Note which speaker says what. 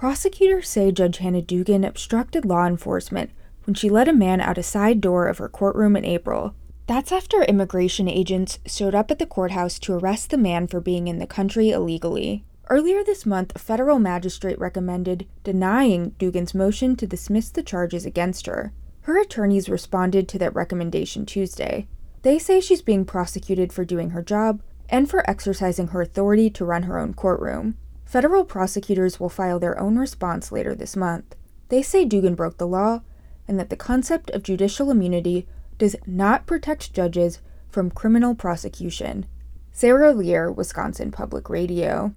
Speaker 1: Prosecutors say Judge Hannah Dugan obstructed law enforcement when she let a man out a side door of her courtroom in April. That's after immigration agents showed up at the courthouse to arrest the man for being in the country illegally. Earlier this month, a federal magistrate recommended denying Dugan's motion to dismiss the charges against her. Her attorneys responded to that recommendation Tuesday. They say she's being prosecuted for doing her job and for exercising her authority to run her own courtroom. Federal prosecutors will file their own response later this month. They say Dugan broke the law and that the concept of judicial immunity does not protect judges from criminal prosecution. Sarah Lear, Wisconsin Public Radio.